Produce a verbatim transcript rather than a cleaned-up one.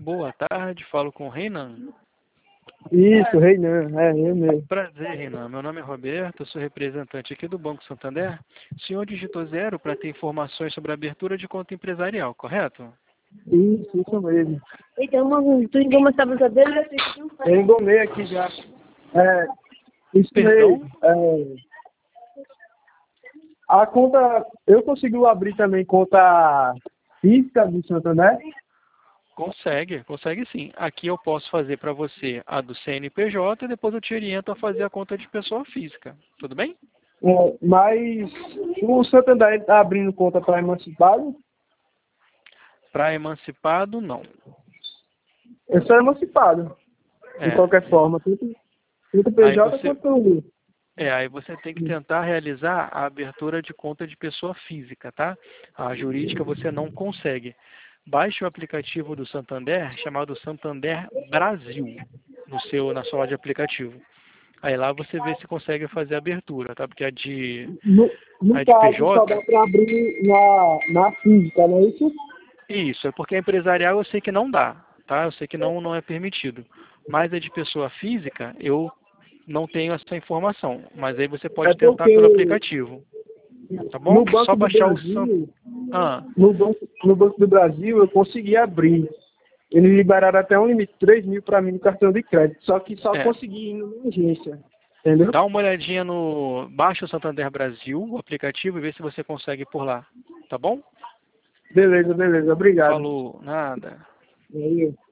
boa tarde, falo com o Reinan. Isso, Reinan, é eu mesmo. Prazer, Reinan. Meu nome é Roberto, eu sou representante aqui do Banco Santander. O senhor digitou zero para ter informações sobre a abertura de conta empresarial, correto? Isso, isso mesmo. Então, tu engoma essa brincadeira? Eu engomei aqui já. É, isso Perdão? mesmo. É, a conta, eu consigo abrir também conta física do Santander? Consegue, consegue sim. Aqui eu posso fazer para você a do C N P J e depois eu te oriento a fazer a conta de pessoa física. Tudo bem? É, mas o Santander está abrindo conta para emancipado? Para emancipado, não. Eu sou emancipado, de É, qualquer forma. Tanto, tanto aí P J você, quanto... é, aí você tem que tentar realizar a abertura de conta de pessoa física, tá? A jurídica você não consegue. Baixe o aplicativo do Santander, chamado Santander Brasil, no seu, na sua loja de aplicativo. Aí lá você vê se consegue fazer a abertura, tá? Porque a de, No, a no de caso, só dá P J, para abrir na, na física, não é isso? isso, é porque a empresarial eu sei que não dá, tá? Eu sei que não, não é permitido. Mas a de pessoa física, eu não tenho essa informação. Mas aí você É pode tentar pelo porque aplicativo, tá bom? no Só Banco do baixar o Santander. Brasil, Ah, no Banco, no Banco do Brasil eu consegui abrir. Eles liberaram até um limite de três mil para mim no cartão de crédito. Só que só é. consegui ir na agência. Entendeu? Dá uma olhadinha no... Baixa o Santander Brasil, o aplicativo, e vê se você consegue por lá. Tá bom? Beleza, beleza. Obrigado. Falou. Nada. E aí?